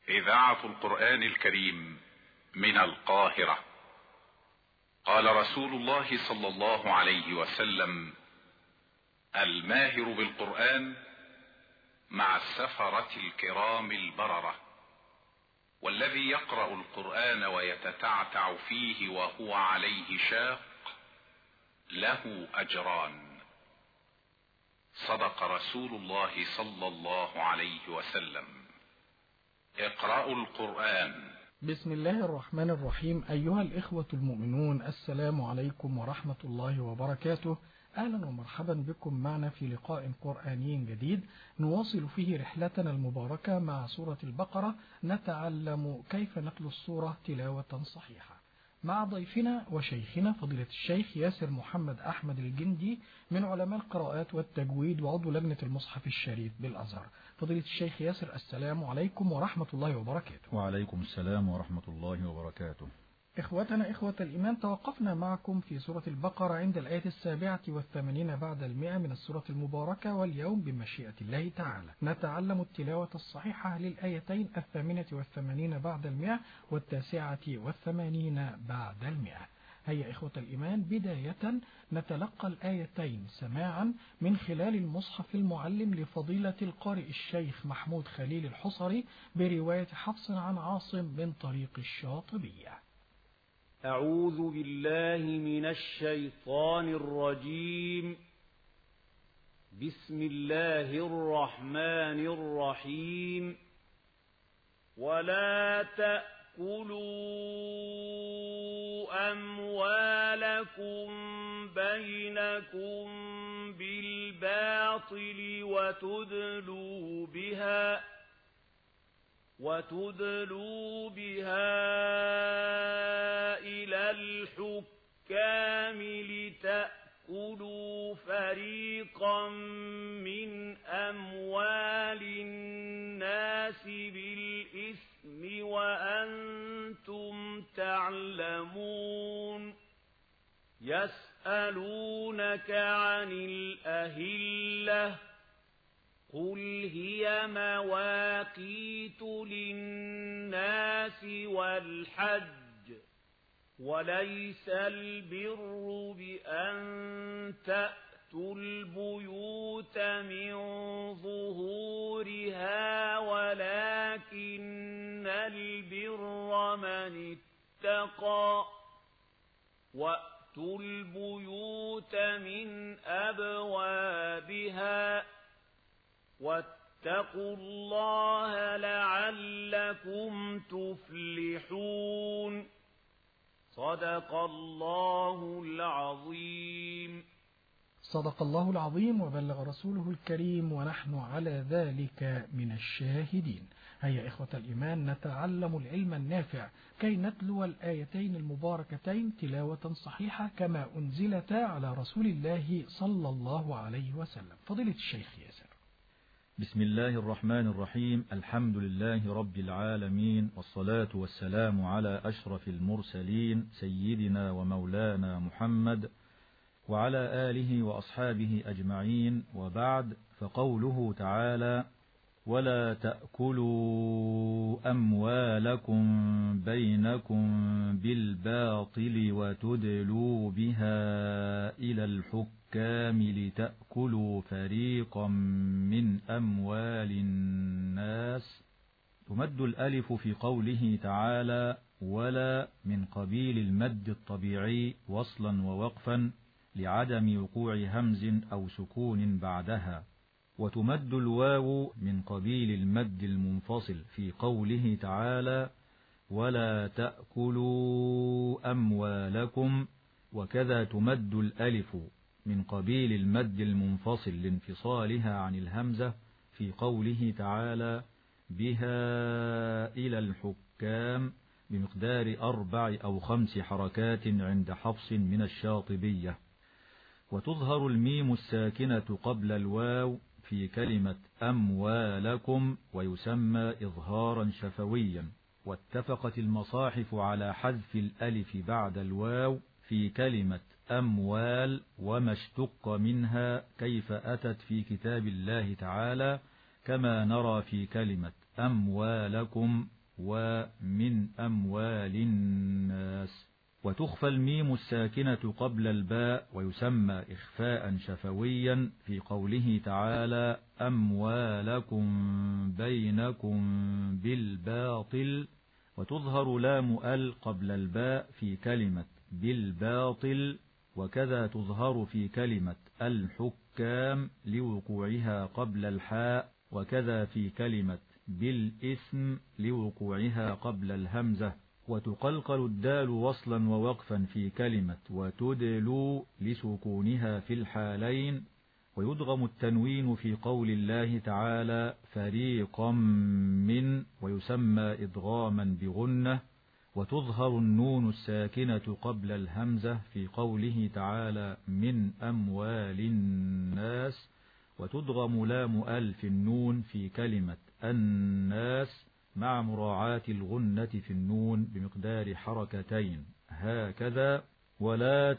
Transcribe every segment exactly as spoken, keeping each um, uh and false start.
إذاعة القرآن الكريم من القاهرة. قال رسول الله صلى الله عليه وسلم: الماهر بالقرآن مع السفرة الكرام البررة، والذي يقرأ القرآن ويتتعتع فيه وهو عليه شاق له أجران. صدق رسول الله صلى الله عليه وسلم. اقرأوا القرآن. بسم الله الرحمن الرحيم. أيها الإخوة المؤمنون، السلام عليكم ورحمة الله وبركاته. أهلا ومرحبا بكم معنا في لقاء قرآني جديد نواصل فيه رحلتنا المباركة مع سورة البقرة، نتعلم كيف نتلو السورة تلاوة صحيحة مع ضيفنا وشيخنا فضيلة الشيخ ياسر محمد أحمد الجندي من علماء القراءات والتجويد وعضو لجنة المصحف الشريف بالأزهر. فضيلة الشيخ ياسر، السلام عليكم ورحمة الله وبركاته. وعليكم السلام ورحمة الله وبركاته. إخوتنا إخوة الإيمان، توقفنا معكم في سورة البقرة عند الآية السابعة والثمانين بعد المئة من السورة المباركة، واليوم بمشيئة الله تعالى نتعلم التلاوة الصحيحة للآيتين الثامنة والثمانين بعد المئة والتاسعة والثمانين بعد المئة. هيا إخوة الإيمان، بداية نتلقى الآيتين سماعا من خلال المصحف المعلم لفضيلة القارئ الشيخ محمود خليل الحصري برواية حفص عن عاصم من طريق الشاطبية. أعوذ بالله من الشيطان الرجيم. بسم الله الرحمن الرحيم. ولا تأكلوا أموالكم بينكم بالباطل وتدلوا بها وتدلوا بها إلى الحكام لتأكلوا فريقا من أموال الناس بالإثم وأنتم تعلمون. يسألونك عن الأهلة قل هي مواقيت للناس والحج، وليس البر بأن تأتوا البيوت من ظهورها ولكن البر من اتقى. وأتوا البيوت من أبوابها واتقوا الله لعلكم تفلحون. صدق الله العظيم. صدق الله العظيم وبلغ رسوله الكريم ونحن على ذلك من الشاهدين. هيا إخوة الإيمان، نتعلم العلم النافع كي نتلو الآيتين المباركتين تلاوة صحيحة كما أنزلتا على رسول الله صلى الله عليه وسلم. فضيلة الشيخ ياسر. بسم الله الرحمن الرحيم. الحمد لله رب العالمين، والصلاة والسلام على أشرف المرسلين سيدنا ومولانا محمد وعلى آله وأصحابه أجمعين، وبعد. فقوله تعالى: ولا تأكلوا أموالكم بينكم بالباطل وتدلوا بها إلى الحكام لتأكلوا فريقا من أموال الناس. تمد الألف في قوله تعالى ولا من قبيل المد الطبيعي وصلا ووقفا لعدم وقوع همز أو سكون بعدها، وتمد الواو من قبيل المد المنفصل في قوله تعالى ولا تأكلوا أموالكم، وكذا تمد الألف من قبيل المد المنفصل لانفصالها عن الهمزة في قوله تعالى بها إلى الحكام بمقدار أربع أو خمس حركات عند حفص من الشاطبية. وتظهر الميم الساكنة قبل الواو في كلمة أموالكم ويسمى إظهارا شفويا. واتفقت المصاحف على حذف الألف بعد الواو في كلمة أموال وما اشتق منها كيف أتت في كتاب الله تعالى، كما نرى في كلمة أموالكم ومن أموال الناس. وتخفى الميم الساكنة قبل الباء ويسمى إخفاء شفويا في قوله تعالى أموالكم بينكم بالباطل، وتظهر لام ال قبل الباء في كلمة بالباطل، وكذا تظهر في كلمة الحكام لوقوعها قبل الحاء، وكذا في كلمة بالإثم لوقوعها قبل الهمزة. وتقلقل الدال وصلا ووقفا في كلمة وتدلو لسكونها في الحالين. ويدغم التنوين في قول الله تعالى فريقا من، ويسمى إدغاما بغنة. وتظهر النون الساكنة قبل الهمزة في قوله تعالى من أموال الناس، وتدغم لام ال في النون في كلمة الناس مع مراعاة الغنة في النون بمقدار حركتين هكذا. ولا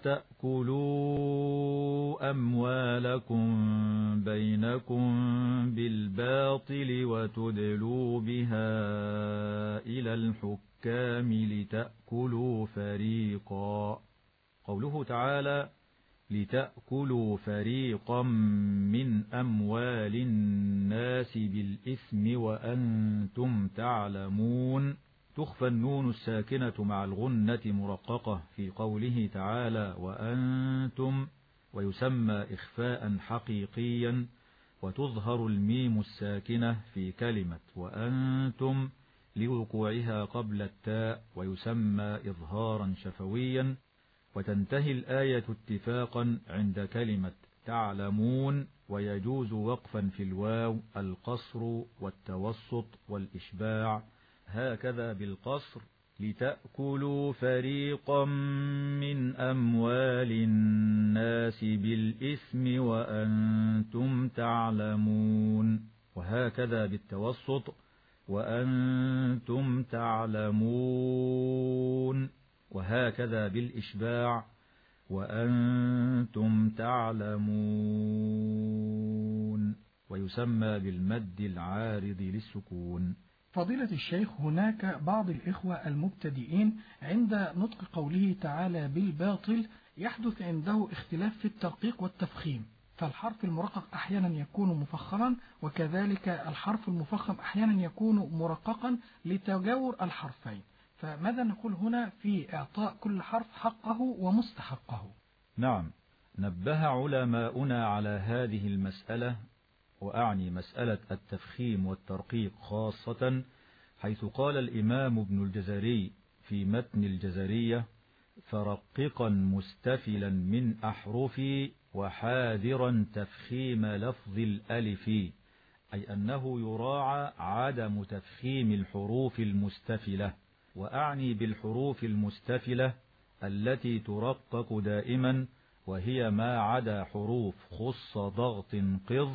تأكلوا أموالكم بينكم بالباطل وتدلوا بها إلى الحكام لتأكلوا فريقا. قوله تعالى لتأكلوا فريقا من أموال الناس بالإثم وأنتم تعلمون. تخفى النون الساكنة مع الغنة مرققة في قوله تعالى وأنتم، ويسمى إخفاء حقيقيا. وتظهر الميم الساكنة في كلمة وأنتم لوقوعها قبل التاء، ويسمى إظهارا شفويا. وتنتهي الآية اتفاقا عند كلمة تعلمون، ويجوز وقفا في الواو القصر والتوسط والإشباع. هكذا بالقصر لتأكلوا فريقا من أموال الناس بالإثم وأنتم تعلمون. وهكذا بالتوسط وأنتم تعلمون. وهكذا بالإشباع وأنتم تعلمون. ويسمى بالمد العارض للسكون. فضيلة الشيخ، هناك بعض الإخوة المبتدئين عند نطق قوله تعالى بالباطل يحدث عنده اختلاف في الترقيق والتفخيم، فالحرف المرقق أحيانا يكون مفخما، وكذلك الحرف المفخم أحيانا يكون مرققا لتجاور الحرفين، فماذا نقول هنا في إعطاء كل حرف حقه ومستحقه؟ نعم، نبه علماؤنا على هذه المسألة، وأعني مسألة التفخيم والترقيق خاصة، حيث قال الإمام ابن الجزري في متن الجزرية فرققا مستفلا من أحرفي وحاذرا تفخيم لفظ الألف، أي أنه يراعى عدم تفخيم الحروف المستفلة. وأعني بالحروف المستفلة التي ترقق دائما، وهي ما عدا حروف خص ضغط قض،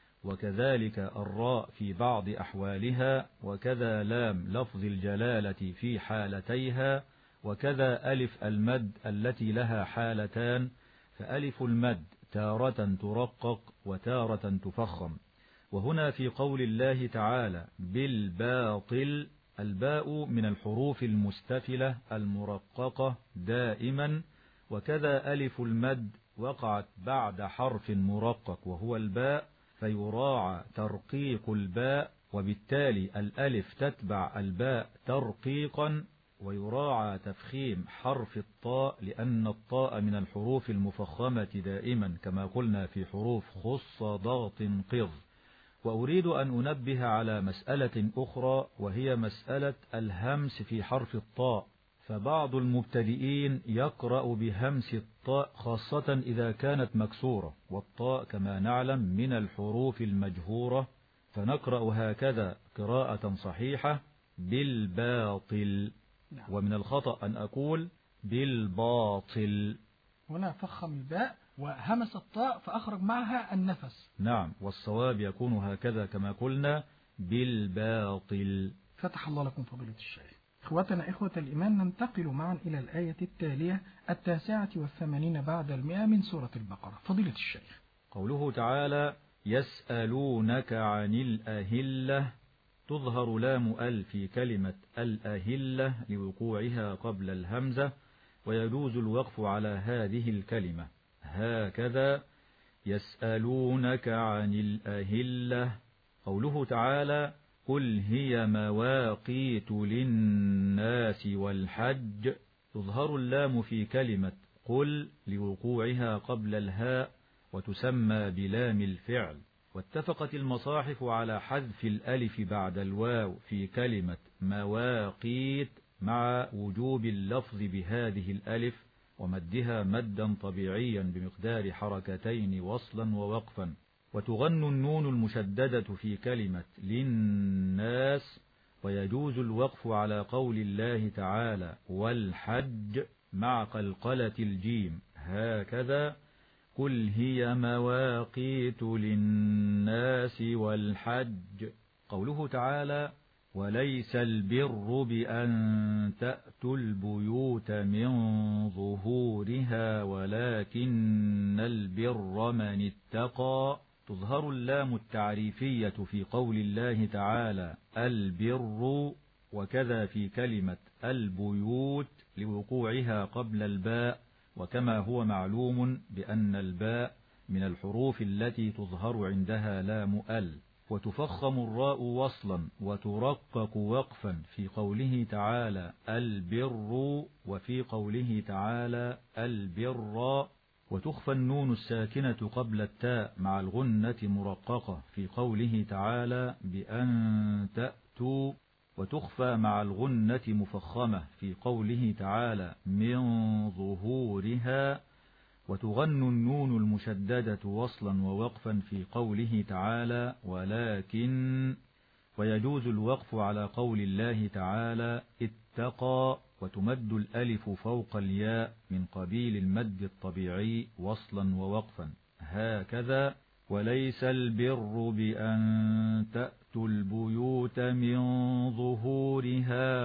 وكذلك الراء في بعض أحوالها، وكذا لام لفظ الجلالة في حالتيها، وكذا ألف المد التي لها حالتان، فألف المد تارة ترقق وتارة تفخم. وهنا في قول الله تعالى بالباطل، الباء من الحروف المستفلة المرققة دائما، وكذا ألف المد وقعت بعد حرف مرقق وهو الباء، فيراعى ترقيق الباء، وبالتالي الألف تتبع الباء ترقيقا، ويراعى تفخيم حرف الطاء، لأن الطاء من الحروف المفخمة دائما كما قلنا في حروف خص ضغط قض. وأريد أن أنبه على مسألة أخرى، وهي مسألة الهمس في حرف الطاء، فبعض المبتدئين يقرأ بهمس الطاء خاصة إذا كانت مكسورة، والطاء كما نعلم من الحروف المجهورة، فنقرأ هكذا قراءة صحيحة بالباطل. ومن الخطأ أن أقول بالباطل. هنا فخم الباء وهمس الطاء فأخرج معها النفس. نعم، والصواب يكون هكذا كما قلنا بالباطل. فتح الله لكم فضيلة الشيخ. إخوتنا إخوة الإيمان، ننتقل معا إلى الآية التالية التاسعة والثمانين بعد المئة من سورة البقرة. فضيلة الشيخ، قوله تعالى يسألونك عن الأهلة، تظهر لام ال في كلمة الأهلة لوقوعها قبل الهمزة، ويجوز الوقف على هذه الكلمة. هكذا يسألونك عن الأهلة. قوله تعالى قل هي مواقيت للناس والحج، تظهر اللام في كلمة قل لوقوعها قبل الهاء، وتسمى بلام الفعل. واتفقت المصاحف على حذف الألف بعد الواو في كلمة مواقيت مع وجوب اللفظ بهذه الألف ومدها مدا طبيعيا بمقدار حركتين وصلا ووقفا. وتغن النون المشددة في كلمة للناس، ويجوز الوقف على قول الله تعالى والحج مع قلقلة الجيم. هكذا قل هي مواقيت للناس والحج. قوله تعالى وليس البر بأن تأتوا البيوت من ظهورها ولكن البر من اتقى، تظهر اللام التعريفية في قول الله تعالى البر، وكذا في كلمة البيوت لوقوعها قبل الباء، وكما هو معلوم بأن الباء من الحروف التي تظهر عندها لام ال. وتفخم الراء وصلا وترقق وقفا في قوله تعالى البر، وفي قوله تعالى البر. وتخفى النون الساكنة قبل التاء مع الغنة مرققة في قوله تعالى بأن تأتوا، وتخفى مع الغنة مفخمة في قوله تعالى من ظهورها. وتغن النون المشددة وصلا ووقفا في قوله تعالى ولكن. ويجوز الوقف على قول الله تعالى اتقى، وتمد الألف فوق الياء من قبيل المد الطبيعي وصلا ووقفا. هكذا وليس البر بأن تأتوا البيوت من ظهورها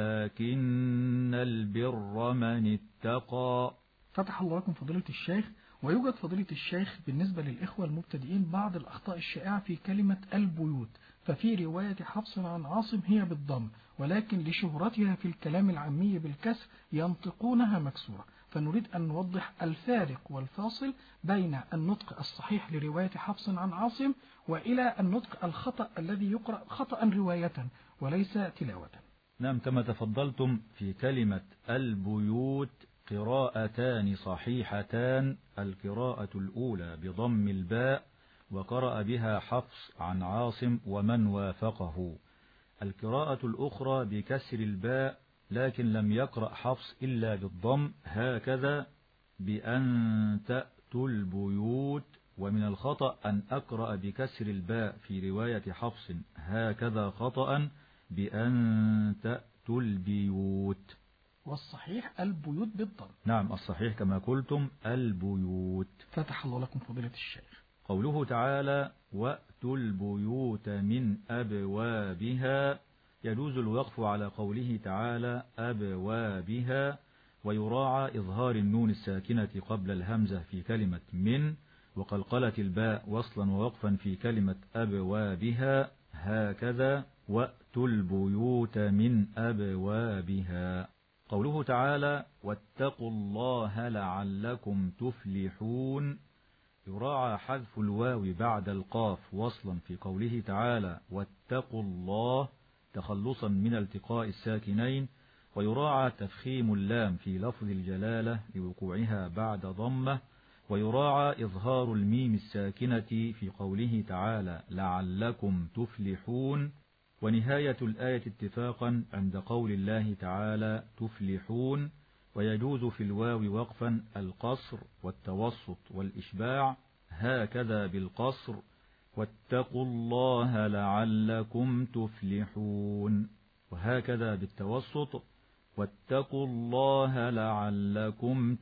ولكن البر من اتقى. فتح الله لكم فضيلة الشيخ. ويوجد فضيلة الشيخ بالنسبة للإخوة المبتدئين بعض الأخطاء الشائعة في كلمة البيوت، ففي رواية حفص عن عاصم هي بالضم، ولكن لشهرتها في الكلام العامي بالكسر ينطقونها مكسورة، فنريد أن نوضح الفارق والفاصل بين النطق الصحيح لرواية حفص عن عاصم وإلى النطق الخطأ الذي يقرأ خطأ رواية وليس تلاوة. نعم، كما تفضلتم في كلمة البيوت قراءتان صحيحتان، القراءة الأولى بضم الباء وقرأ بها حفص عن عاصم ومن وافقه، القراءة الأخرى بكسر الباء لكن لم يقرأ حفص إلا بالضم. هكذا بأن تأتوا البيوت. ومن الخطأ أن أقرأ بكسر الباء في رواية حفص هكذا خطأ بأن تأتوا البيوت، والصحيح البيوت بالضم. نعم، الصحيح كما قلتم البيوت. فتح الله لكم فضيلة الشيخ. قوله تعالى وأتوا البيوت من أبوابها، يجوز الوقف على قوله تعالى أبوابها، ويراعى إظهار النون الساكنة قبل الهمزة في كلمة من، وقلقلة الباء وصلا ووقفا في كلمة أبوابها. هكذا وأتوا البيوت من أبوابها. قوله تعالى واتقوا الله لعلكم تفلحون، يراعى حذف الواو بعد القاف وصلا في قوله تعالى واتقوا الله تخلصا من التقاء الساكنين، ويراعى تفخيم اللام في لفظ الجلالة لوقوعها بعد ضمة، ويراعى إظهار الميم الساكنة في قوله تعالى لعلكم تفلحون. ونهاية الآية اتفاقا عند قول الله تعالى تفلحون. ويجوز في الواو وقفا القصر والتوسط والإشباع، هكذا بالقصر واتقوا الله لعلكم تفلحون، وهكذا بالتوسط واتقوا الله لعلكم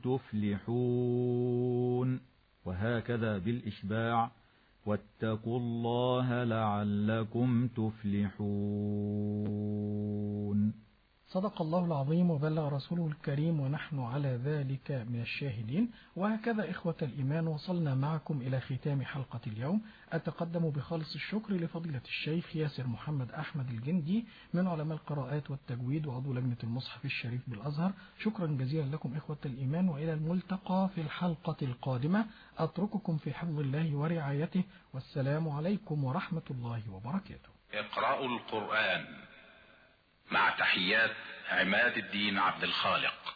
تفلحون، وهكذا بالإشباع واتقوا الله لعلكم تفلحون. صدق الله العظيم وبلغ رسوله الكريم ونحن على ذلك من الشاهدين. وهكذا إخوة الإيمان وصلنا معكم إلى ختام حلقة اليوم. أتقدم بخالص الشكر لفضيلة الشيخ ياسر محمد أحمد الجندي من علماء القراءات والتجويد وعضو لجنة المصحف الشريف بالأزهر. شكرا جزيلا لكم إخوة الإيمان، وإلى الملتقى في الحلقة القادمة. أترككم في حفظ الله ورعايته، والسلام عليكم ورحمة الله وبركاته. اقرأوا القرآن مع تحيات عماد الدين عبد الخالق.